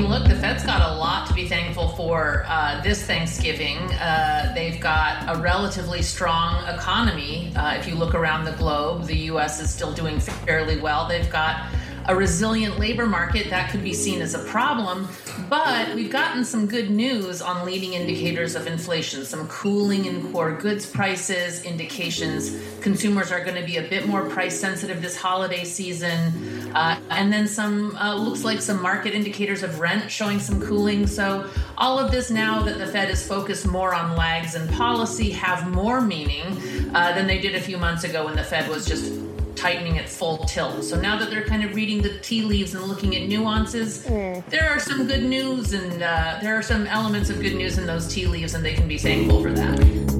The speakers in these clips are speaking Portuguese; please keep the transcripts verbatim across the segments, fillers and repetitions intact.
mean, look, the Fed's got a lot to be thankful for uh, this Thanksgiving. Uh, they've got a relatively strong economy. Uh, if you look around the globe, the U S is still doing fairly well. They've got a resilient labor market. That could be seen as a problem, but we've gotten some good news on leading indicators of inflation, some cooling in core goods prices, indications consumers are going to be a bit more price sensitive this holiday season, uh, and then some, uh, looks like some market indicators of rent showing some cooling. So all of this, now that the Fed is focused more on lags in policy, have more meaning uh, than they did a few months ago when the Fed was just tightening at full tilt. So now that they're kind of reading the tea leaves and looking at nuances, mm. there are some good news and uh, there are some elements of good news in those tea leaves, and they can be thankful for that.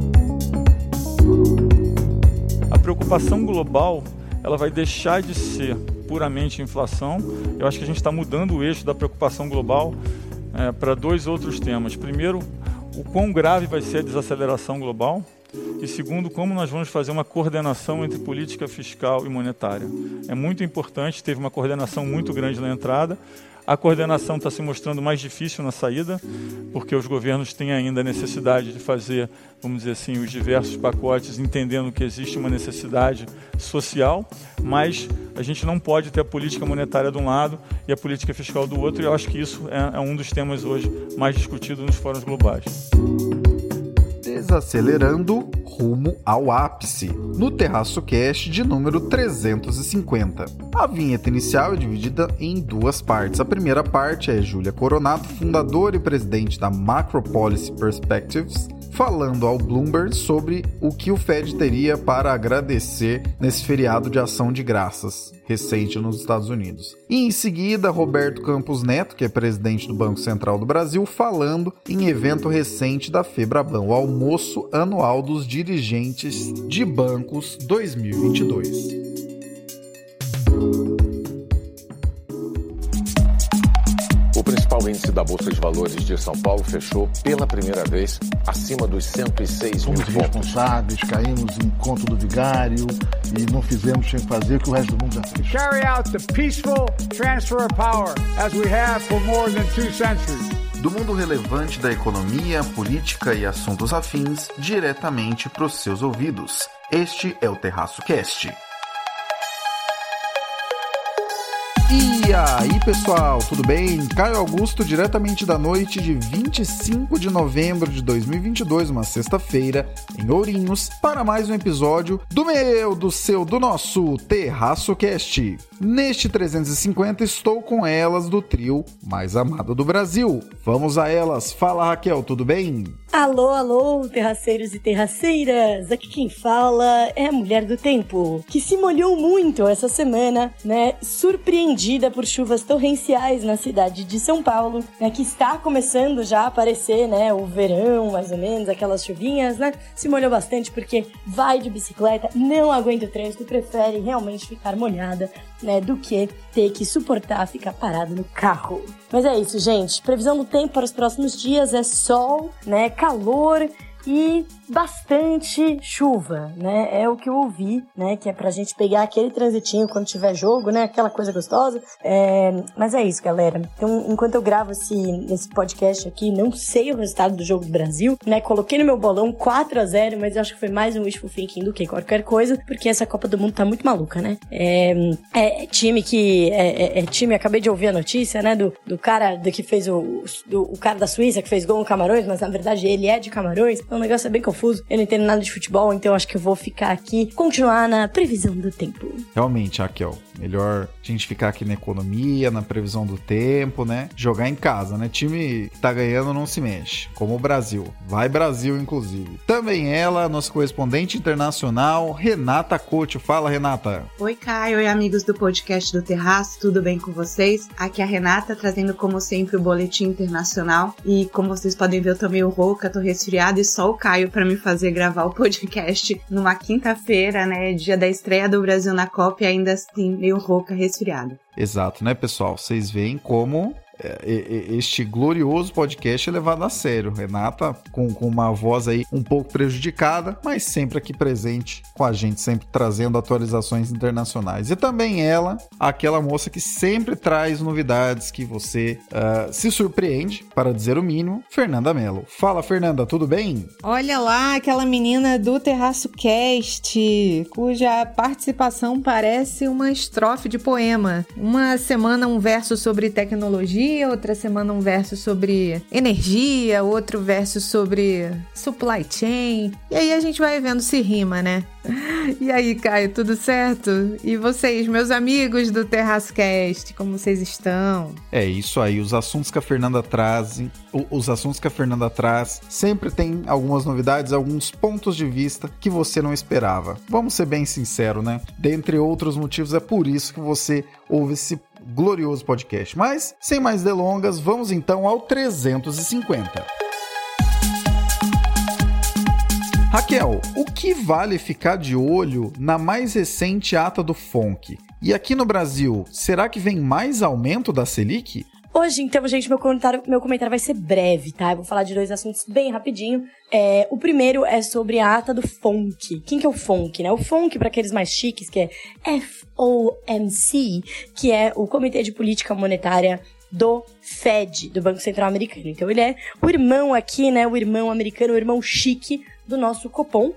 A preocupação global, ela vai deixar de ser puramente inflação. Eu acho que a gente está mudando o eixo da preocupação global é, para dois outros temas. Primeiro, o quão grave vai ser a desaceleração global. E segundo, como nós vamos fazer uma coordenação entre política fiscal e monetária. É muito importante, teve uma coordenação muito grande na entrada. A coordenação está se mostrando mais difícil na saída, porque os governos têm ainda a necessidade de fazer, vamos dizer assim, os diversos pacotes, entendendo que existe uma necessidade social, mas a gente não pode ter a política monetária de um lado e a política fiscal do outro, e eu acho que isso é, é um dos temas hoje mais discutidos nos fóruns globais. Desacelerando rumo ao ápice, no Terraço Cast de número trezentos e cinquenta. A vinheta inicial é dividida em duas partes. A primeira parte é Júlia Coronato, fundadora e presidente da Macro Policy Perspectives, falando ao Bloomberg sobre o que o Fed teria para agradecer nesse feriado de ação de graças recente nos Estados Unidos. E em seguida, Roberto Campos Neto, que é presidente do Banco Central do Brasil, falando em evento recente da Febraban, o almoço anual dos dirigentes de bancos dois mil e vinte e dois. O principal índice da Bolsa de Valores de São Paulo fechou pela primeira vez acima dos cento e seis mil pontos. Fomos responsáveis, caímos em conto do vigário e não fizemos sem fazer o que o resto do mundo já fez. Carry out the peaceful transfer of power as we have for more than two centuries. Do mundo relevante da economia, política e assuntos afins, diretamente para os seus ouvidos. Este é o Terraço Cast. E aí, pessoal, tudo bem? Caio Augusto, diretamente da noite de vinte e cinco de novembro de dois mil e vinte e dois, uma sexta-feira, em Ourinhos, para mais um episódio do meu, do seu, do nosso Terraço Cast. Neste trezentos e cinquenta estou com elas do trio mais amado do Brasil. Vamos a elas. Fala, Raquel, tudo bem? Alô, alô, terraceiros e terraceiras. Aqui quem fala é a Mulher do Tempo, que se molhou muito essa semana, né? Surpreendida por chuvas torrenciais na cidade de São Paulo, né? Que está começando já a aparecer, né? O verão, mais ou menos, aquelas chuvinhas, né? Se molhou bastante porque vai de bicicleta, não aguenta o trânsito, prefere realmente ficar molhada, né? Do que ter que suportar ficar parado no carro. Mas é isso, gente. Previsão do tempo para os próximos dias é sol, né? Calor e bastante chuva, né? É o que eu ouvi, né? Que é pra gente pegar aquele transitinho quando tiver jogo, né? Aquela coisa gostosa. É... Mas é isso, galera. Então, enquanto eu gravo esse, esse podcast aqui, não sei o resultado do jogo do Brasil, né? Coloquei no meu bolão quatro a zero, mas eu acho que foi mais um wishful thinking do que qualquer coisa, porque essa Copa do Mundo tá muito maluca, né? É, é time que... É, é, é time... Acabei de ouvir a notícia, né? Do, do cara do que fez o... Do, o cara da Suíça que fez gol no Camarões, mas na verdade ele é de Camarões. Então o negócio é bem confuso. Eu não entendo nada de futebol, então acho que eu vou ficar aqui, continuar na previsão do tempo. Realmente, Raquel, melhor a gente ficar aqui na economia, na previsão do tempo, né? Jogar em casa, né? Time que tá ganhando não se mexe, como o Brasil. Vai Brasil, inclusive. Também ela, nossa correspondente internacional, Renata Couto. Fala, Renata. Oi, Caio. Oi, amigos do podcast do Terraço. Tudo bem com vocês? Aqui é a Renata, trazendo, como sempre, o boletim internacional. E como vocês podem ver, eu tô meio rouca, tô resfriada e só o Caio pra me fazer gravar o podcast numa quinta-feira, né? Dia da estreia do Brasil na Copa e ainda assim, meio rouca, resfriada. Exato, né, pessoal? Vocês veem como este glorioso podcast é levado a sério. Renata, com, com uma voz aí um pouco prejudicada, mas sempre aqui presente com a gente, sempre trazendo atualizações internacionais. E também ela, aquela moça que sempre traz novidades que você uh, se surpreende, para dizer o mínimo, Fernanda Mello. Fala, Fernanda, tudo bem? Olha lá, aquela menina do Terraço Cast, cuja participação parece uma estrofe de poema. Uma semana um verso sobre tecnologia, outra semana um verso sobre energia, outro verso sobre supply chain. E aí a gente vai vendo se rima, né? E aí, Caio, tudo certo? E vocês, meus amigos do Terraço Cast, como vocês estão? É isso aí, os assuntos que a Fernanda traz, os assuntos que a Fernanda traz sempre tem algumas novidades, alguns pontos de vista que você não esperava. Vamos ser bem sinceros, né? Dentre outros motivos, é por isso que você ouve esse glorioso podcast. Mas, sem mais delongas, vamos então ao trezentos e cinquenta. Raquel, o que vale ficar de olho na mais recente ata do F O N C? E aqui no Brasil, será que vem mais aumento da Selic? Hoje, então, gente, meu comentário, meu comentário vai ser breve, tá? Eu vou falar de dois assuntos bem rapidinho. É, o primeiro é sobre a ata do F O N C. Quem que é o F O N C, né? O F O N C, para aqueles mais chiques, que é F O M C, que é o Comitê de Política Monetária do Fed, do Banco Central Americano. Então, ele é o irmão aqui, né? O irmão americano, o irmão chique do nosso Copom,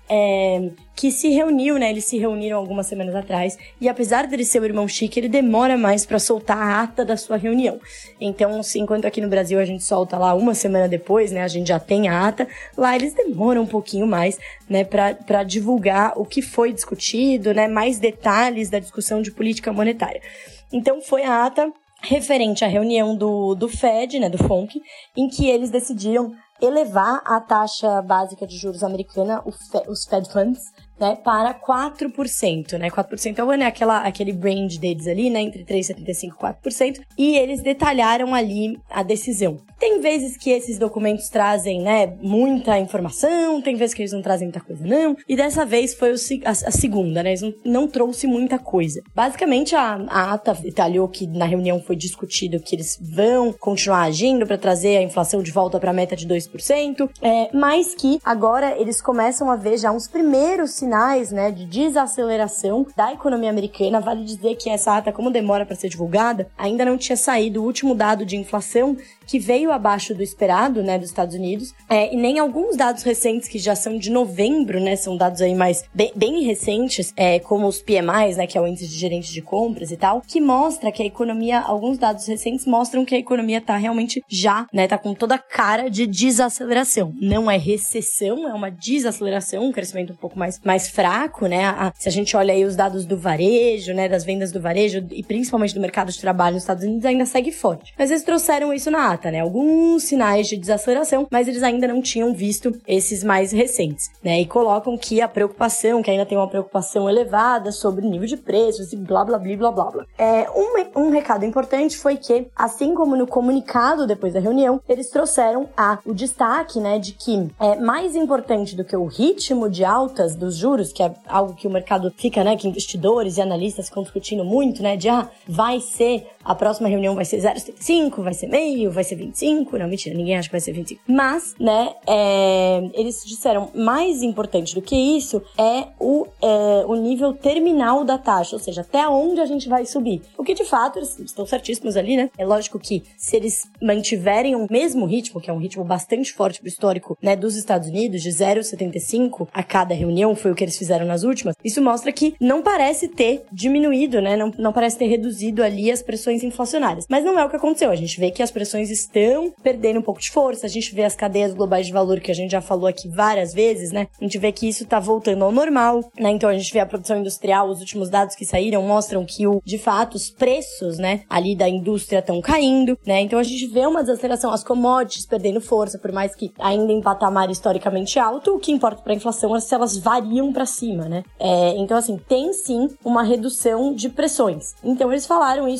é, que se reuniu, né? Eles se reuniram algumas semanas atrás, e apesar dele ser o irmão chique, ele demora mais para soltar a ata da sua reunião. Então, assim, enquanto aqui no Brasil a gente solta lá uma semana depois, né? A gente já tem a ata, lá eles demoram um pouquinho mais, né? Para divulgar o que foi discutido, né? Mais detalhes da discussão de política monetária. Então, foi a ata referente à reunião do, do Fed, né? Do F O N C, em que eles decidiram elevar a taxa básica de juros americana, os Fed Funds, né, para quatro por cento, né, quatro por cento ao ano é aquela, aquele range deles ali, né, entre três vírgula setenta e cinco e quatro por cento, e eles detalharam ali a decisão. Tem vezes que esses documentos trazem, né, muita informação, tem vezes que eles não trazem muita coisa, não, e dessa vez foi o, a, a segunda, né, eles não, não trouxe muita coisa. Basicamente, a, a ata detalhou que na reunião foi discutido que eles vão continuar agindo para trazer a inflação de volta para a meta de dois por cento, é, mas que agora eles começam a ver já uns primeiros sinais, né, de desaceleração da economia americana. Vale dizer que essa ata, como demora para ser divulgada, ainda não tinha saído o último dado de inflação, que veio abaixo do esperado, né, dos Estados Unidos, é, e nem alguns dados recentes que já são de novembro, né, são dados aí mais bem, bem recentes, é, como os P M Is, né, que é o índice de gerente de compras e tal, que mostra que a economia, alguns dados recentes mostram que a economia tá realmente já, né, tá com toda a cara de desaceleração. Não é recessão, é uma desaceleração, um crescimento um pouco mais, mais fraco, né, a, se a gente olha aí os dados do varejo, né, das vendas do varejo e principalmente do mercado de trabalho nos Estados Unidos ainda segue forte. Mas eles trouxeram isso na ata, né, alguns sinais de desaceleração, mas eles ainda não tinham visto esses mais recentes, né, e colocam que a preocupação, que ainda tem uma preocupação elevada sobre o nível de preços e blá, blá, blá, blá, blá, blá. É, um, um recado importante foi que, assim como no comunicado depois da reunião, eles trouxeram a, o destaque, né, de que é mais importante do que o ritmo de altas dos juros, que é algo que o mercado fica, né, que investidores e analistas ficam discutindo muito, né, de, ah, vai ser, a próxima reunião vai ser zero vírgula setenta e cinco, vai ser meio, vai ser vinte e cinco, não, mentira, ninguém acha que vai ser vinte e cinco. Mas, né, é, eles disseram, mais importante do que isso é o, é o nível terminal da taxa, ou seja, até onde a gente vai subir. O que, de fato, eles estão certíssimos ali, né? É lógico que se eles mantiverem o mesmo ritmo, que é um ritmo bastante forte pro histórico, né, dos Estados Unidos, de zero vírgula setenta e cinco a cada reunião, foi o que eles fizeram nas últimas, isso mostra que não parece ter diminuído, né? Não, não parece ter reduzido ali as pressões inflacionárias. Mas não é o que aconteceu. A gente vê que as pressões estão perdendo um pouco de força, a gente vê as cadeias globais de valor, que a gente já falou aqui várias vezes, né? A gente vê que isso tá voltando ao normal, né? Então a gente vê a produção industrial, os últimos dados que saíram mostram que, o, de fato, os preços, né, ali da indústria estão caindo, né? Então a gente vê uma desaceleração, as commodities perdendo força, por mais que ainda em patamar historicamente alto, o que importa para a inflação é se elas variam para cima, né? É, então, assim, tem sim uma redução de pressões. Então eles falaram isso, olha, o que importa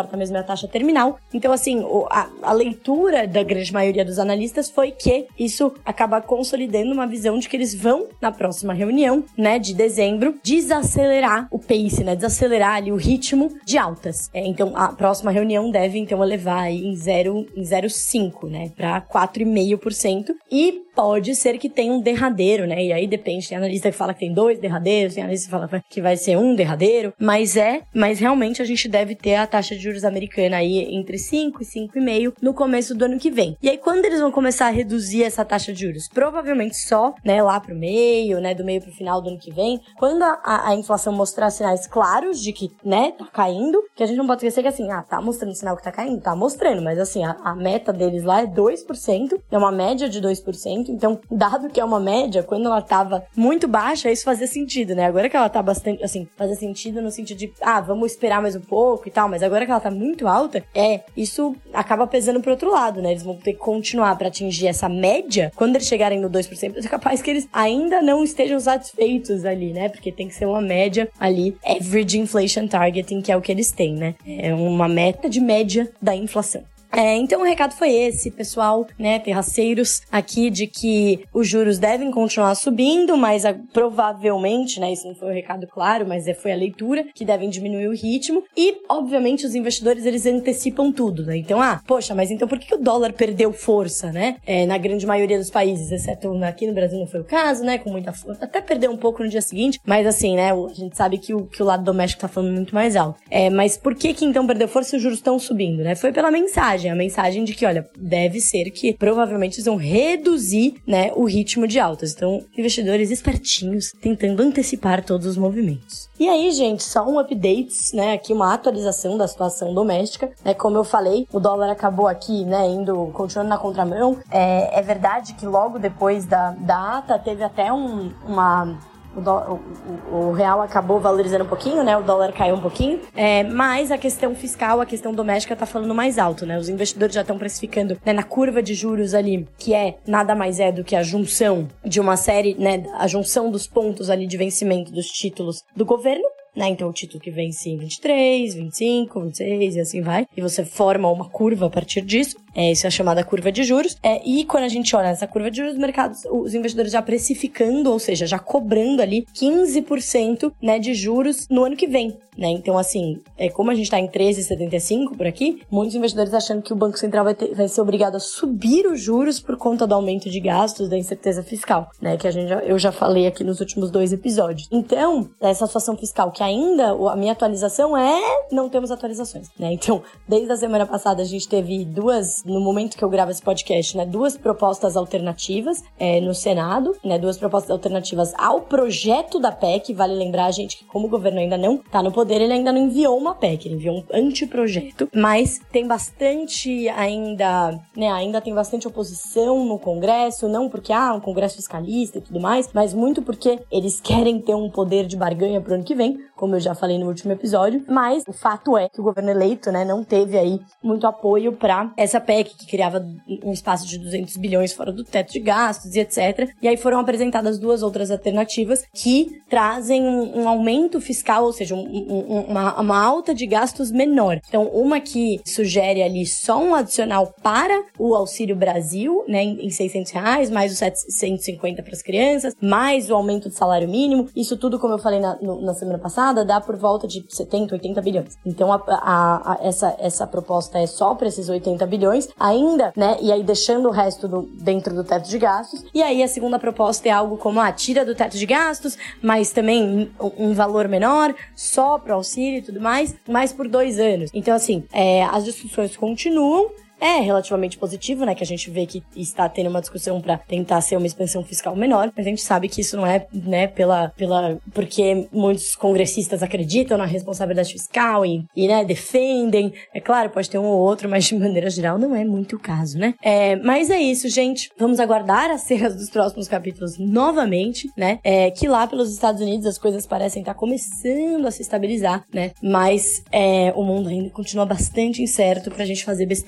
importa mesmo é a taxa terminal. Então, assim, a, a leitura da grande maioria dos analistas foi que isso acaba consolidando uma visão de que eles vão, na próxima reunião, né, de dezembro, desacelerar o pace, né, desacelerar ali o ritmo de altas. É, então, a próxima reunião deve, então, elevar aí em zero vírgula cinco, né, para quatro vírgula cinco por cento. E pode ser que tenha um derradeiro, né? E aí depende, tem analista que fala que tem dois derradeiros, tem analista que fala que vai ser um derradeiro, mas é, mas realmente a gente deve ter a taxa de juros americana aí entre cinco e cinco vírgula cinco no começo do ano que vem. E aí quando eles vão começar a reduzir essa taxa de juros? Provavelmente só, né, lá pro meio, né, do meio pro final do ano que vem, quando a, a, a inflação mostrar sinais claros de que, né, tá caindo, que a gente não pode esquecer que assim, ah, tá mostrando sinal que tá caindo, tá mostrando, mas assim, a, a meta deles lá é dois por cento, é uma média de dois por cento. Então, dado que é uma média, quando ela tava muito baixa, isso fazia sentido, né? Agora que ela tá bastante, assim, fazia sentido no sentido de, ah, vamos esperar mais um pouco e tal, mas agora que ela tá muito alta, é, isso acaba pesando pro outro lado, né? Eles vão ter que continuar pra atingir essa média, quando eles chegarem no dois por cento, é capaz que eles ainda não estejam satisfeitos ali, né? Porque tem que ser uma média ali, average inflation targeting, que é o que eles têm, né? É uma meta de média da inflação. É, então o recado foi esse, pessoal, né, terraceiros aqui, de que os juros devem continuar subindo, mas a, provavelmente, né, isso não foi o recado claro, mas é, foi a leitura, que devem diminuir o ritmo, e obviamente os investidores, eles antecipam tudo, né, então, ah, poxa, mas então por que o dólar perdeu força, né, é, na grande maioria dos países, exceto aqui no Brasil não foi o caso, né, com muita força, até perdeu um pouco no dia seguinte, mas assim, né, a gente sabe que o, que o lado doméstico tá falando muito mais alto, é, mas por que que então perdeu força e os juros estão subindo, né, foi pela mensagem, a mensagem de que, olha, deve ser que provavelmente eles vão reduzir, né, o ritmo de altas. Então, investidores espertinhos tentando antecipar todos os movimentos. E aí, gente, só um update, né, aqui uma atualização da situação doméstica, né, como eu falei, o dólar acabou aqui, né, indo, continuando na contramão. É, é verdade que logo depois da, da ata teve até um, uma... O, do, o, o real acabou valorizando um pouquinho, né? O dólar caiu um pouquinho. É, mas a questão fiscal, a questão doméstica tá falando mais alto, né? Os investidores já estão precificando, né, na curva de juros ali, que é nada mais é do que a junção de uma série, né? A junção dos pontos ali de vencimento dos títulos do governo. Né? Então, o título que vence em vinte e três, vinte e cinco, vinte e seis e assim vai. E você forma uma curva a partir disso. É, isso é a chamada curva de juros. É, e quando a gente olha essa curva de juros, os mercados, os investidores já precificando, ou seja, já cobrando ali quinze por cento, né, de juros no ano que vem. Né? Então, assim, é, como a gente está em treze vírgula setenta e cinco por aqui, muitos investidores achando que o Banco Central vai, ter, vai ser obrigado a subir os juros por conta do aumento de gastos, da incerteza fiscal, né? Que a gente já, eu já falei aqui nos últimos dois episódios. Então, essa situação fiscal que ainda, a minha atualização é, não temos atualizações, né? Então, desde a semana passada a gente teve duas, no momento que eu gravo esse podcast, né? Duas propostas alternativas é, no Senado, né? Duas propostas alternativas ao projeto da P E C. Vale lembrar, gente, que como o governo ainda não tá no poder, ele ainda não enviou uma P E C, ele enviou um anteprojeto, mas tem bastante ainda, né? Ainda tem bastante oposição no Congresso, não porque, ah, um Congresso fiscalista e tudo mais, mas muito porque eles querem ter um poder de barganha pro ano que vem, como eu já falei no último episódio, mas o fato é que o governo eleito, né, não teve aí muito apoio para essa P E C que criava um espaço de duzentos bilhões fora do teto de gastos e etcétera. E aí foram apresentadas duas outras alternativas que trazem um, um aumento fiscal, ou seja, um, um, uma, uma alta de gastos menor. Então, uma que sugere ali só um adicional para o Auxílio Brasil, né, em seiscentos reais, mais os setecentos e cinquenta para as crianças, mais o aumento do salário mínimo. Isso tudo, como eu falei na, no, na semana passada, dá por volta de setenta, oitenta bilhões. Então, a, a, a, essa, essa proposta é só para esses oitenta bilhões, ainda, né, e aí deixando o resto do, dentro do teto de gastos. E aí, a segunda proposta é algo como, ah, tira do teto de gastos, mas também um, um valor menor, só para o auxílio e tudo mais, mas por dois anos. Então, assim, é, as discussões continuam. É relativamente positivo, né, que a gente vê que está tendo uma discussão para tentar ser uma expansão fiscal menor, mas a gente sabe que isso não é, né, pela, pela, porque muitos congressistas acreditam na responsabilidade fiscal e, e, né, defendem. É claro, pode ter um ou outro, mas de maneira geral não é muito o caso, né. É, mas é isso, gente. Vamos aguardar as cenas dos próximos capítulos novamente, né, é, que lá pelos Estados Unidos as coisas parecem estar começando a se estabilizar, né, mas é, o mundo ainda continua bastante incerto pra gente fazer besteira aqui dentro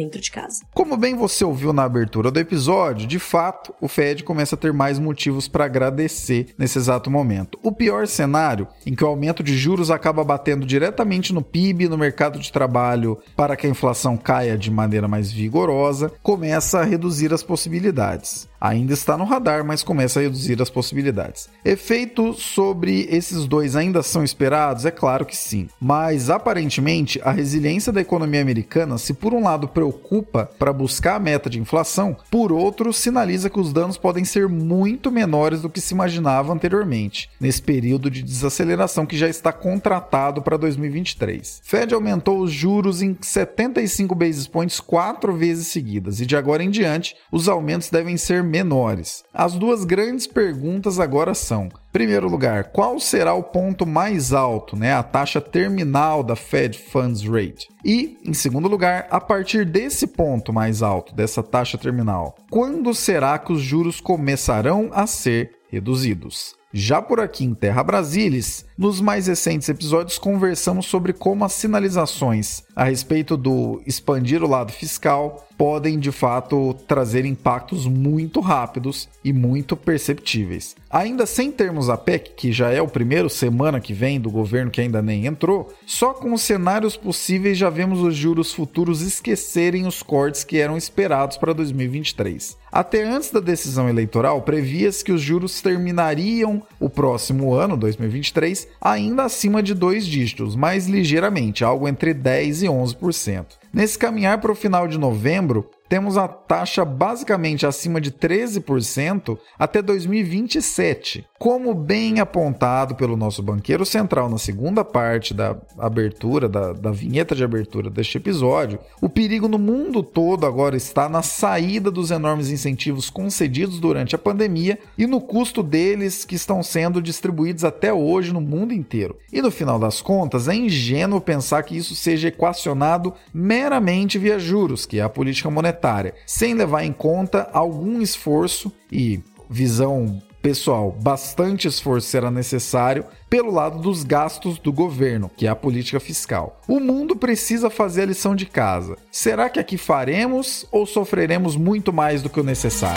dentro de casa. Como bem você ouviu na abertura do episódio, de fato, o Fed começa a ter mais motivos para agradecer nesse exato momento. O pior cenário, em que o aumento de juros acaba batendo diretamente no P I B e no mercado de trabalho para que a inflação caia de maneira mais vigorosa, começa a reduzir as possibilidades. Ainda está no radar, mas começa a reduzir as possibilidades. Efeitos sobre esses dois ainda são esperados? É claro que sim. Mas, aparentemente, a resiliência da economia americana, se por um lado preocupa para buscar a meta de inflação, por outro, sinaliza que os danos podem ser muito menores do que se imaginava anteriormente, nesse período de desaceleração que já está contratado para dois mil e vinte e três. Fed aumentou os juros em setenta e cinco basis points quatro vezes seguidas, e de agora em diante, os aumentos devem ser menores. As duas grandes perguntas agora são: primeiro lugar, qual será o ponto mais alto, né, a taxa terminal da Fed Funds Rate? E, em segundo lugar, a partir desse ponto mais alto, dessa taxa terminal, quando será que os juros começarão a ser reduzidos? Já por aqui em Terra Brasilis, nos mais recentes episódios conversamos sobre como as sinalizações a respeito do expandir o lado fiscal podem de fato trazer impactos muito rápidos e muito perceptíveis. Ainda sem termos a P E C, que já é o primeiro semana que vem do governo que ainda nem entrou, só com os cenários possíveis já vemos os juros futuros esquecerem os cortes que eram esperados para dois mil e vinte e três. Até antes da decisão eleitoral, previa-se que os juros terminariam o próximo ano, dois mil e vinte e três, ainda acima de dois dígitos, mais ligeiramente, algo entre dez e onze por cento. Nesse caminhar para o final de novembro, temos a taxa basicamente acima de treze por cento até dois mil e vinte e sete. Como bem apontado pelo nosso banqueiro central na segunda parte da abertura, da, da vinheta de abertura deste episódio, o perigo no mundo todo agora está na saída dos enormes incentivos concedidos durante a pandemia e no custo deles que estão sendo distribuídos até hoje no mundo inteiro. E no final das contas, é ingênuo pensar que isso seja equacionado meramente via juros, que é a política monetária, sem levar em conta algum esforço e visão pessoal, bastante esforço será necessário pelo lado dos gastos do governo, que é a política fiscal. O mundo precisa fazer a lição de casa. Será que aqui faremos ou sofreremos muito mais do que o necessário?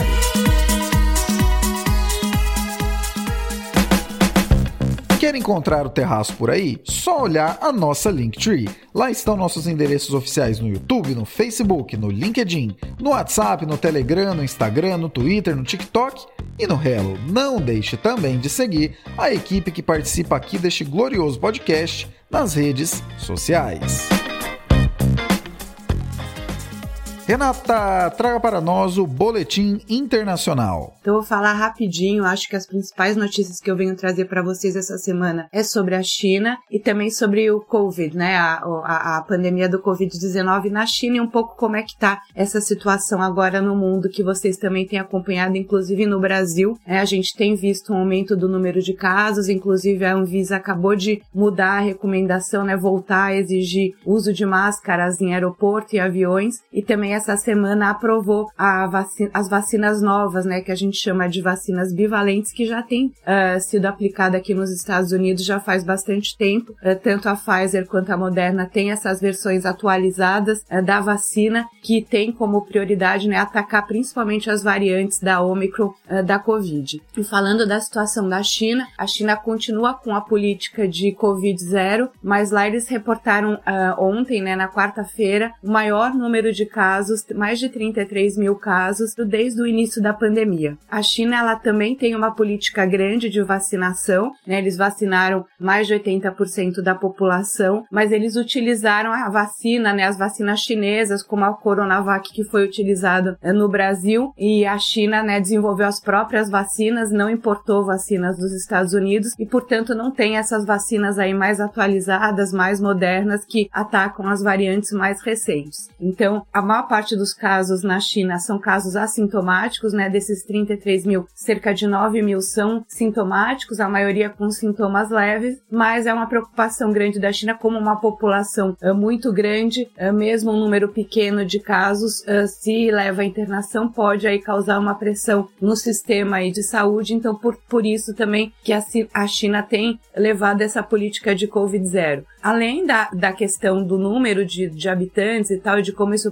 Quer encontrar o Terraço por aí? Só olhar a nossa Linktree. Lá estão nossos endereços oficiais no YouTube, no Facebook, no LinkedIn, no WhatsApp, no Telegram, no Instagram, no Twitter, no TikTok e no Hello. Não deixe também de seguir a equipe que participa aqui deste glorioso podcast nas redes sociais. Renata, traga para nós o Boletim Internacional. Então eu vou falar rapidinho, acho que as principais notícias que eu venho trazer para vocês essa semana é sobre a China e também sobre o Covid, né, a, a, a pandemia do covid dezenove na China e um pouco como é que tá essa situação agora no mundo que vocês também têm acompanhado, inclusive no Brasil. É, a gente tem visto um aumento do número de casos, inclusive a Anvisa acabou de mudar a recomendação, né, voltar a exigir uso de máscaras em aeroporto e aviões e também essa semana aprovou a vacina, as vacinas novas, né, que a gente chama de vacinas bivalentes, que já tem uh, sido aplicada aqui nos Estados Unidos já faz bastante tempo. Uh, tanto a Pfizer quanto a Moderna têm essas versões atualizadas uh, da vacina, que tem como prioridade, né, atacar principalmente as variantes da Omicron uh, da Covid. E falando da situação da China, a China continua com a política de Covid zero, mas lá eles reportaram uh, ontem, né, na quarta-feira, o maior número de casos, mais de trinta e três mil casos desde o início da pandemia. A China, ela também tem uma política grande de vacinação, né? Eles vacinaram mais de oitenta por cento da população, mas eles utilizaram a vacina, né? As vacinas chinesas, como a Coronavac, que foi utilizada no Brasil, e a China, né, desenvolveu as próprias vacinas, não importou vacinas dos Estados Unidos e, portanto, não tem essas vacinas aí mais atualizadas, mais modernas, que atacam as variantes mais recentes. Então, a maior parte parte dos casos na China são casos assintomáticos, né? Desses trinta e três mil, cerca de nove mil são sintomáticos, a maioria com sintomas leves, mas é uma preocupação grande da China, como uma população é, muito grande, é, mesmo um número pequeno de casos, é, se leva à internação, pode aí causar uma pressão no sistema aí de saúde, então por, por isso também que a, a China tem levado essa política de Covid zero. Além da, da questão do número de, de habitantes e tal, e de como isso pode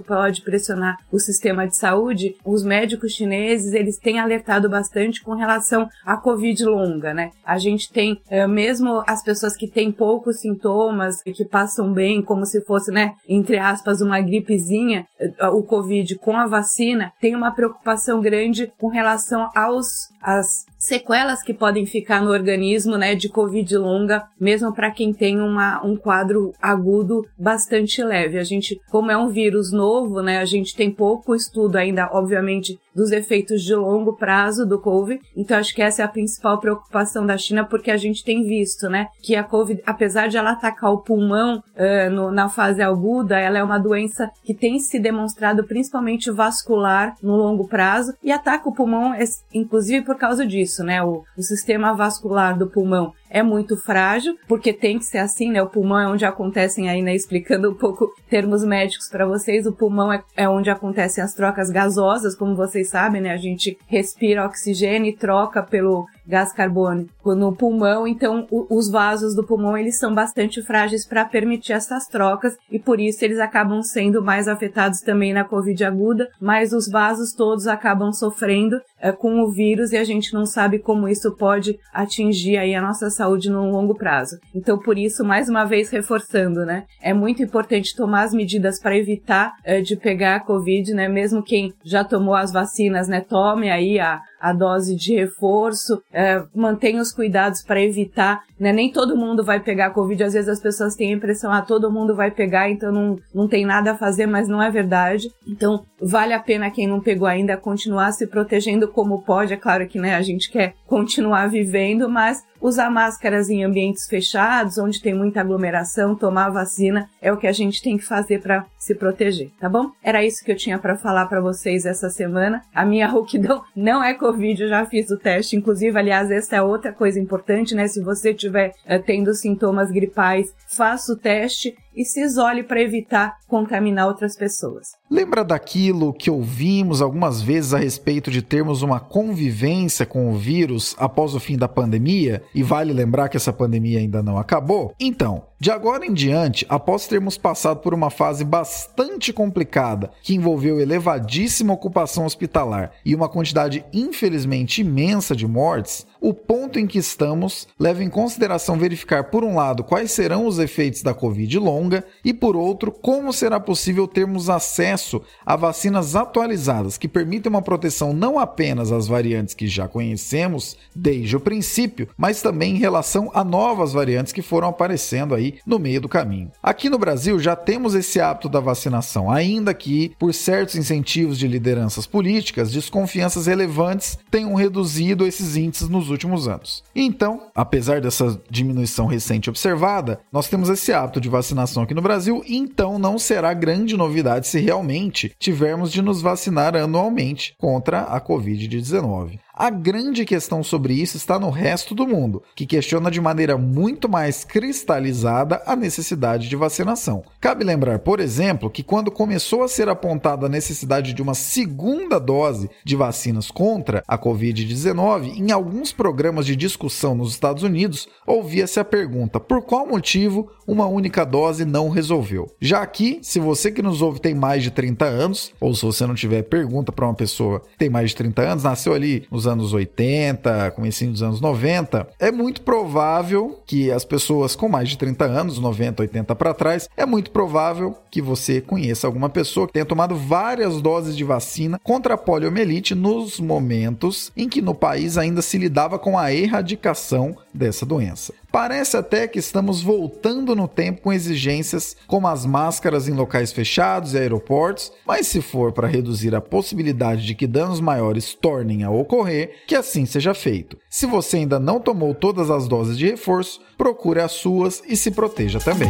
pressionar o sistema de saúde, os médicos chineses, eles têm alertado bastante com relação à Covid longa, né? A gente tem, é, mesmo as pessoas que têm poucos sintomas e que passam bem, como se fosse, né, entre aspas, uma gripezinha, o Covid com a vacina, tem uma preocupação grande com relação aos as sequelas que podem ficar no organismo, né, de Covid longa, mesmo para quem tem uma, um quadro agudo bastante leve. A gente, como é um vírus novo, né, a gente tem pouco estudo ainda, obviamente, dos efeitos de longo prazo do Covid, então acho que essa é a principal preocupação da China, porque a gente tem visto, né, que a Covid, apesar de ela atacar o pulmão uh, no, na fase aguda, ela é uma doença que tem se demonstrado principalmente vascular no longo prazo e ataca o pulmão, inclusive por causa disso, né, o, o sistema vascular do pulmão é muito frágil, porque tem que ser assim, né? O pulmão é onde acontecem aí, né? Explicando um pouco termos médicos para vocês, o pulmão é, é onde acontecem as trocas gasosas, como vocês sabem, né? A gente respira oxigênio e troca pelo gás carbônico no pulmão, então o, os vasos do pulmão, eles são bastante frágeis para permitir essas trocas e por isso eles acabam sendo mais afetados também na Covid aguda, mas os vasos todos acabam sofrendo é, com o vírus e a gente não sabe como isso pode atingir aí a nossa saúde no longo prazo. Então, por isso, mais uma vez reforçando, né? É muito importante tomar as medidas para evitar é, de pegar a Covid, né? Mesmo quem já tomou as vacinas, né? Tome aí a, a dose de reforço, é, mantenha os cuidados para evitar, né? Nem todo mundo vai pegar a Covid, às vezes as pessoas têm a impressão, ah, todo mundo vai pegar, então não, não tem nada a fazer, mas não é verdade. Então, vale a pena quem não pegou ainda continuar se protegendo como pode, é claro que, né, a gente quer continuar vivendo, mas usar máscaras em ambientes fechados, onde tem muita aglomeração, tomar vacina, é o que a gente tem que fazer para se proteger, tá bom? Era isso que eu tinha para falar para vocês essa semana. A minha rouquidão não é Covid, eu já fiz o teste, inclusive, aliás, essa é outra coisa importante, né? Se você estiver uh, tendo sintomas gripais, faça o teste e se isole para evitar contaminar outras pessoas. Lembra daquilo que ouvimos algumas vezes a respeito de termos uma convivência com o vírus após o fim da pandemia? E vale lembrar que essa pandemia ainda não acabou? Então, de agora em diante, após termos passado por uma fase bastante complicada, que envolveu elevadíssima ocupação hospitalar e uma quantidade infelizmente imensa de mortes, o ponto em que estamos leva em consideração verificar, por um lado, quais serão os efeitos da Covid longa e, por outro, como será possível termos acesso a vacinas atualizadas que permitem uma proteção não apenas às variantes que já conhecemos desde o princípio, mas também em relação a novas variantes que foram aparecendo aí no meio do caminho. Aqui no Brasil já temos esse hábito da vacinação, ainda que, por certos incentivos de lideranças políticas, desconfianças relevantes tenham reduzido esses índices nos últimos anos. Então, apesar dessa diminuição recente observada, nós temos esse hábito de vacinação aqui no Brasil, então não será grande novidade se realmente tivermos de nos vacinar anualmente contra a covid dezenove. A grande questão sobre isso está no resto do mundo, que questiona de maneira muito mais cristalizada a necessidade de vacinação. Cabe lembrar, por exemplo, que quando começou a ser apontada a necessidade de uma segunda dose de vacinas contra a covid dezenove, em alguns programas de discussão nos Estados Unidos, ouvia-se a pergunta: por qual motivo uma única dose não resolveu? Já aqui, se você que nos ouve tem mais de trinta anos, ou se você não tiver, pergunta para uma pessoa que tem mais de trinta anos, nasceu ali nos anos oitenta, comecinho dos anos noventa, é muito provável que as pessoas com mais de trinta anos, noventa, oitenta para trás, é muito provável que você conheça alguma pessoa que tenha tomado várias doses de vacina contra a poliomielite nos momentos em que no país ainda se lidava com a erradicação dessa doença. Parece até que estamos voltando no tempo com exigências como as máscaras em locais fechados e aeroportos, mas se for para reduzir a possibilidade de que danos maiores tornem a ocorrer, que assim seja feito. Se você ainda não tomou todas as doses de reforço, procure as suas e se proteja também.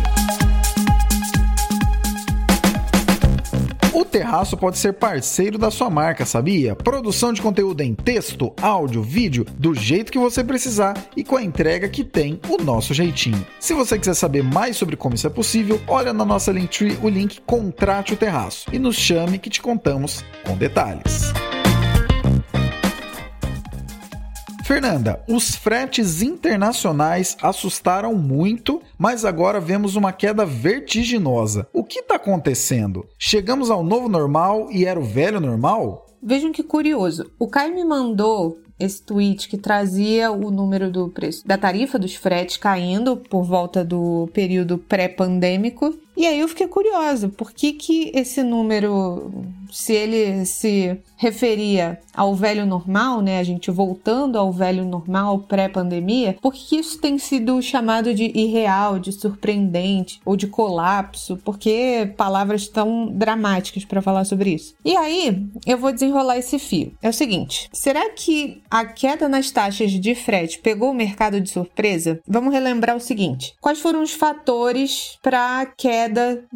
O Terraço pode ser parceiro da sua marca, sabia? Produção de conteúdo em texto, áudio, vídeo, do jeito que você precisar e com a entrega que tem o nosso jeitinho. Se você quiser saber mais sobre como isso é possível, olha na nossa Linktree o link Contrate o Terraço e nos chame que te contamos com detalhes. Fernanda, os fretes internacionais assustaram muito, mas agora vemos uma queda vertiginosa. O que está acontecendo? Chegamos ao novo normal e era o velho normal? Vejam que curioso. O Caio me mandou esse tweet que trazia o número do preço da tarifa dos fretes caindo por volta do período pré-pandêmico. E aí eu fiquei curiosa, por que que esse número, se ele se referia ao velho normal, né, a gente voltando ao velho normal pré-pandemia, por que isso tem sido chamado de irreal, de surpreendente ou de colapso? Por que palavras tão dramáticas para falar sobre isso? E aí eu vou desenrolar esse fio. É o seguinte, será que a queda nas taxas de frete pegou o mercado de surpresa? Vamos relembrar o seguinte, quais foram os fatores para a queda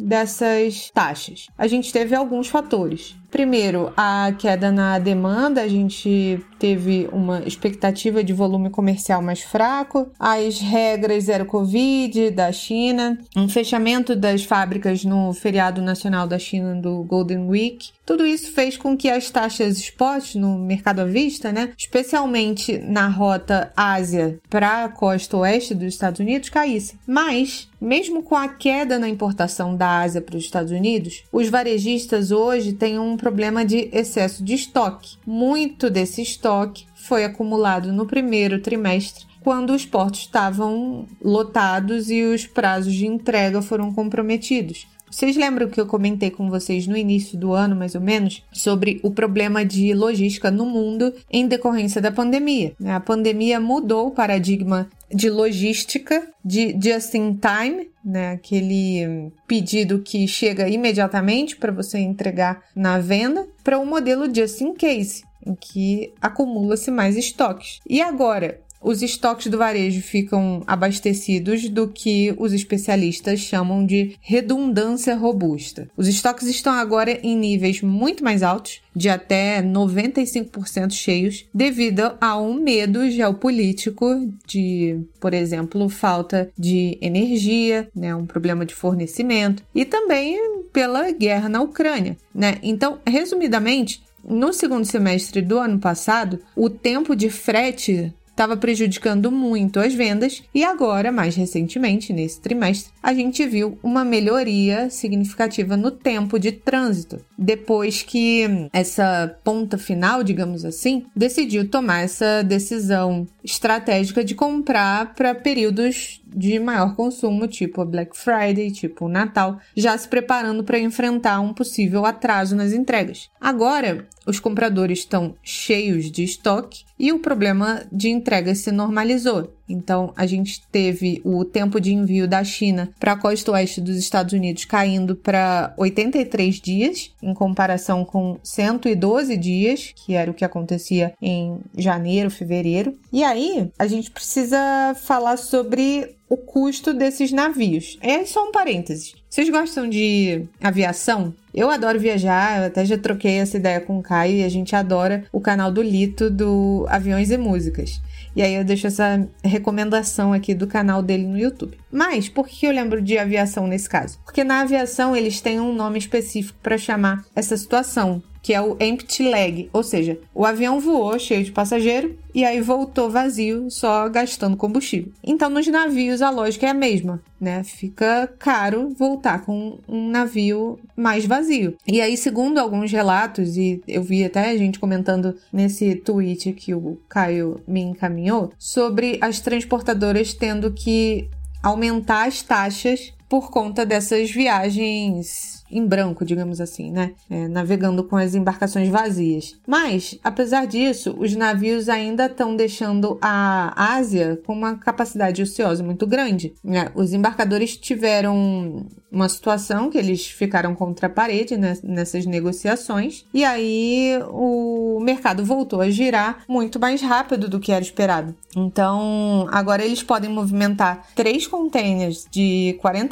dessas taxas? A gente teve alguns fatores. Primeiro, a queda na demanda, a gente teve uma expectativa de volume comercial mais fraco, as regras zero Covid da China, um fechamento das fábricas no feriado nacional da China do Golden Week. Tudo isso fez com que as taxas spot no mercado à vista, né, especialmente na rota Ásia para a costa oeste dos Estados Unidos, caíssem. Mas, mesmo com a queda na importação da Ásia para os Estados Unidos, os varejistas hoje têm um problema de excesso de estoque. Muito desse estoque foi acumulado no primeiro trimestre, quando os portos estavam lotados e os prazos de entrega foram comprometidos. Vocês lembram que eu comentei com vocês no início do ano, mais ou menos, sobre o problema de logística no mundo em decorrência da pandemia? A pandemia mudou o paradigma de logística, de just in time, né? Aquele pedido que chega imediatamente para você entregar na venda, para o modelo just in case, em que acumula-se mais estoques. E agora, os estoques do varejo ficam abastecidos do que os especialistas chamam de redundância robusta. Os estoques estão agora em níveis muito mais altos, de até noventa e cinco por cento cheios, devido a um medo geopolítico de, por exemplo, falta de energia, né, um problema de fornecimento, e também pela guerra na Ucrânia, né? Então, resumidamente, no segundo semestre do ano passado, o tempo de frete estava prejudicando muito as vendas e agora, mais recentemente, nesse trimestre, a gente viu uma melhoria significativa no tempo de trânsito, depois que essa ponta final, digamos assim, decidiu tomar essa decisão estratégica de comprar para períodos de maior consumo, tipo a Black Friday, tipo o Natal, já se preparando para enfrentar um possível atraso nas entregas. Agora, os compradores estão cheios de estoque e o problema de entrega se normalizou. Então, a gente teve o tempo de envio da China para a costa oeste dos Estados Unidos caindo para oitenta e três dias, em comparação com cento e doze dias, que era o que acontecia em janeiro, fevereiro. E aí, a gente precisa falar sobre o custo desses navios. É só um parênteses. Vocês gostam de aviação? Eu adoro viajar, eu até já troquei essa ideia com o Caio e a gente adora o canal do Lito do Aviões e Músicas. E aí eu deixo essa recomendação aqui do canal dele no YouTube. Mas por que eu lembro de aviação nesse caso? Porque na aviação eles têm um nome específico para chamar essa situação, que é o empty leg, ou seja, o avião voou cheio de passageiro e aí voltou vazio, só gastando combustível. Então, nos navios, a lógica é a mesma, né? Fica caro voltar com um navio mais vazio. E aí, segundo alguns relatos, e eu vi até a gente comentando nesse tweet que o Caio me encaminhou, sobre as transportadoras tendo que aumentar as taxas por conta dessas viagens em branco, digamos assim, né? É, navegando com as embarcações vazias. Mas, apesar disso, os navios ainda estão deixando a Ásia com uma capacidade ociosa muito grande, né? Os embarcadores tiveram uma situação que eles ficaram contra a parede, né, nessas negociações, e aí o mercado voltou a girar muito mais rápido do que era esperado. Então, agora eles podem movimentar três containers de quarenta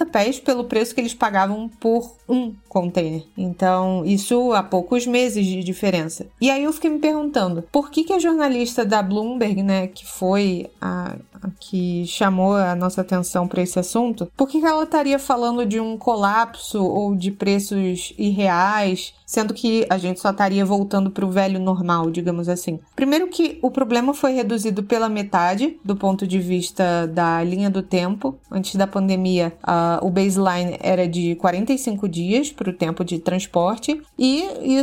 pés pelo preço que eles pagavam por um container. Então, isso há poucos meses de diferença. E aí eu fiquei me perguntando, por que que a jornalista da Bloomberg, né, que foi a, a que chamou a nossa atenção para esse assunto, por que que ela estaria falando de um colapso ou de preços irreais, sendo que a gente só estaria voltando para o velho normal, digamos assim? Primeiro que o problema foi reduzido pela metade do ponto de vista da linha do tempo. Antes da pandemia, uh, o baseline era de quarenta e cinco dias para o tempo de transporte, e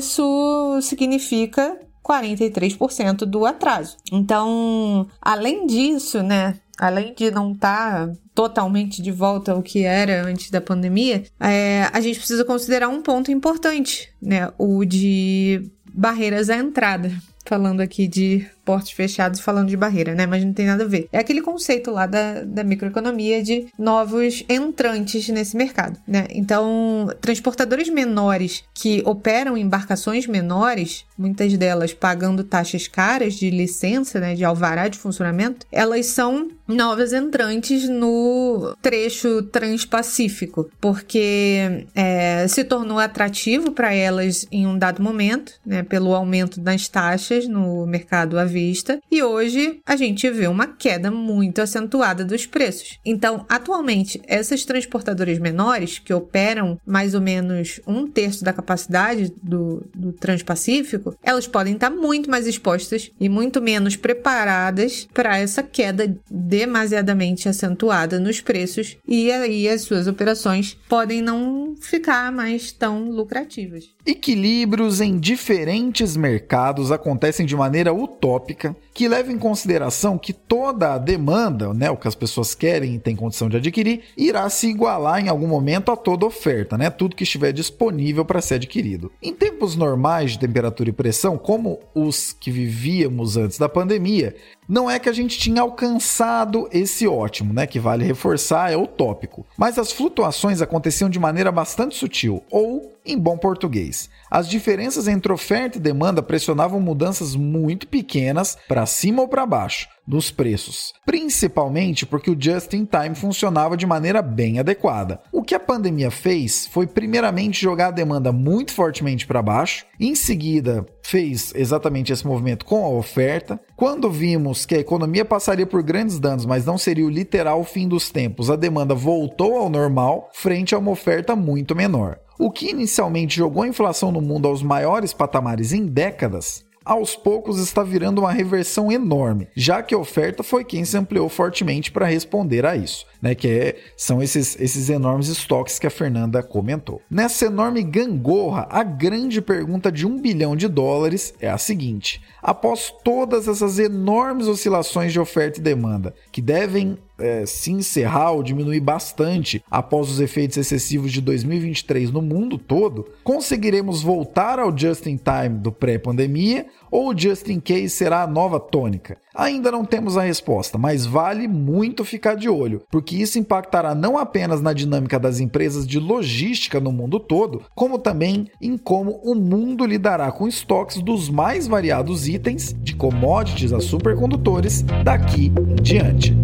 isso significa quarenta e três por cento do atraso. Então, além disso, né, além de não estar totalmente de volta ao que era antes da pandemia, é, a gente precisa considerar um ponto importante, né, o de barreiras à entrada. Falando aqui de portos fechados, falando de barreira, né? Mas não tem nada a ver. É aquele conceito lá da, da microeconomia de novos entrantes nesse mercado, né? Então, transportadores menores que operam embarcações menores, muitas delas pagando taxas caras de licença, né? De alvará de funcionamento, elas são novas entrantes no trecho transpacífico, porque é, se tornou atrativo para elas em um dado momento, né? Pelo aumento das taxas no mercado à vista, e hoje a gente vê uma queda muito acentuada dos preços. Então, atualmente, essas transportadoras menores, que operam mais ou menos um terço da capacidade do, do Transpacífico, elas podem estar muito mais expostas e muito menos preparadas para essa queda demasiadamente acentuada nos preços, e aí as suas operações podem não ficar mais tão lucrativas. Equilíbrios em diferentes mercados acontecem de maneira utópica, que leva em consideração que toda a demanda, né, o que as pessoas querem e têm condição de adquirir, irá se igualar em algum momento a toda oferta, né, tudo que estiver disponível para ser adquirido. Em tempos normais de temperatura e pressão, como os que vivíamos antes da pandemia, não é que a gente tinha alcançado esse ótimo, né, que vale reforçar, é utópico, mas as flutuações aconteciam de maneira bastante sutil, ou, em bom português, as diferenças entre oferta e demanda pressionavam mudanças muito pequenas para cima ou para baixo dos preços, principalmente porque o just-in-time funcionava de maneira bem adequada. O que a pandemia fez foi primeiramente jogar a demanda muito fortemente para baixo, em seguida fez exatamente esse movimento com a oferta. Quando vimos que a economia passaria por grandes danos, mas não seria o literal fim dos tempos, a demanda voltou ao normal frente a uma oferta muito menor. O que inicialmente jogou a inflação no mundo aos maiores patamares em décadas, aos poucos está virando uma reversão enorme, já que a oferta foi quem se ampliou fortemente para responder a isso, né, que é, são esses, esses enormes estoques que a Fernanda comentou. Nessa enorme gangorra, a grande pergunta de um bilhão de dólares é a seguinte: após todas essas enormes oscilações de oferta e demanda, que devem É, se encerrar ou diminuir bastante após os efeitos excessivos de dois mil e vinte e três no mundo todo, conseguiremos voltar ao just-in-time do pré-pandemia ou o just-in-case será a nova tônica? Ainda não temos a resposta, mas vale muito ficar de olho, porque isso impactará não apenas na dinâmica das empresas de logística no mundo todo, como também em como o mundo lidará com estoques dos mais variados itens, de commodities a supercondutores, daqui em diante.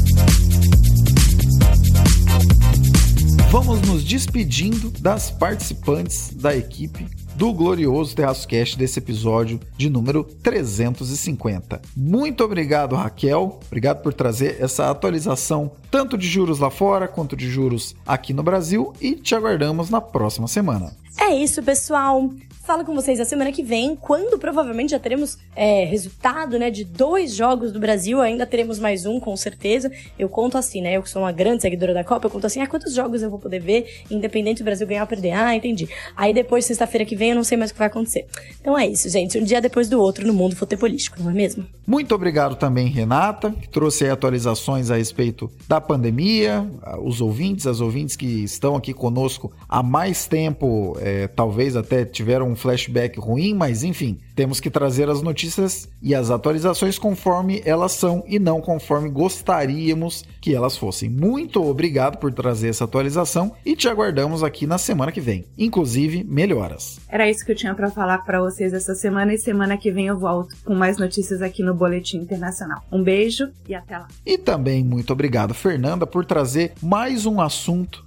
Vamos nos despedindo das participantes da equipe do glorioso Terraço Cast desse episódio de número trezentos e cinquenta. Muito obrigado, Raquel. Obrigado por trazer essa atualização tanto de juros lá fora quanto de juros aqui no Brasil, e te aguardamos na próxima semana. É isso, pessoal. Falo com vocês na semana que vem, quando provavelmente já teremos é, resultado, né, de dois jogos do Brasil. Ainda teremos mais um, com certeza. Eu conto assim, né, eu que sou uma grande seguidora da Copa, eu conto assim, ah, quantos jogos eu vou poder ver, independente do Brasil ganhar ou perder. Ah, entendi. Aí depois, sexta-feira que vem, eu não sei mais o que vai acontecer. Então é isso, gente. Um dia depois do outro no mundo futebolístico, não é mesmo? Muito obrigado também, Renata, que trouxe aí atualizações a respeito da pandemia, os ouvintes, as ouvintes que estão aqui conosco há mais tempo, é, talvez até tiveram um flashback ruim, mas enfim, temos que trazer as notícias e as atualizações conforme elas são e não conforme gostaríamos que elas fossem. Muito obrigado por trazer essa atualização e te aguardamos aqui na semana que vem. Inclusive, melhoras. Era isso que eu tinha para falar para vocês essa semana, e semana que vem eu volto com mais notícias aqui no Boletim Internacional. Um beijo e até lá. E também muito obrigado, Fernanda, por trazer mais um assunto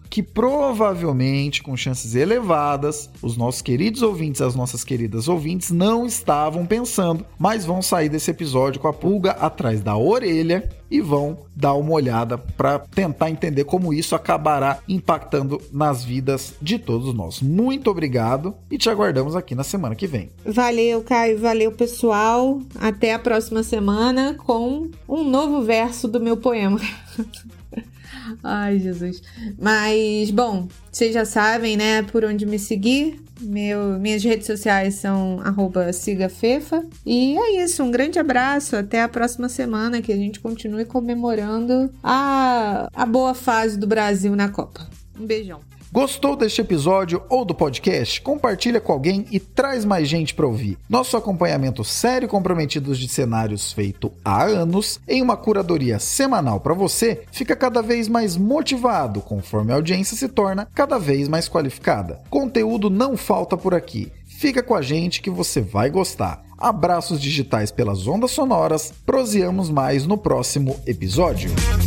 que provavelmente, com chances elevadas, os nossos queridos ouvintes e as nossas queridas ouvintes não estavam pensando, mas vão sair desse episódio com a pulga atrás da orelha e vão dar uma olhada para tentar entender como isso acabará impactando nas vidas de todos nós. Muito obrigado e te aguardamos aqui na semana que vem. Valeu, Caio. Valeu, pessoal. Até a próxima semana com um novo verso do meu poema. Ai, Jesus. Mas, bom, vocês já sabem, né, por onde me seguir. Meu, minhas redes sociais são arroba sigafefa. E é isso, um grande abraço. Até a próxima semana, que a gente continue comemorando a, a boa fase do Brasil na Copa. Um beijão. Gostou deste episódio ou do podcast? Compartilha com alguém e traz mais gente para ouvir. Nosso acompanhamento sério e comprometido de cenários feito há anos, em uma curadoria semanal para você, fica cada vez mais motivado conforme a audiência se torna cada vez mais qualificada. Conteúdo não falta por aqui. Fica com a gente que você vai gostar. Abraços digitais pelas ondas sonoras. Proseamos mais no próximo episódio.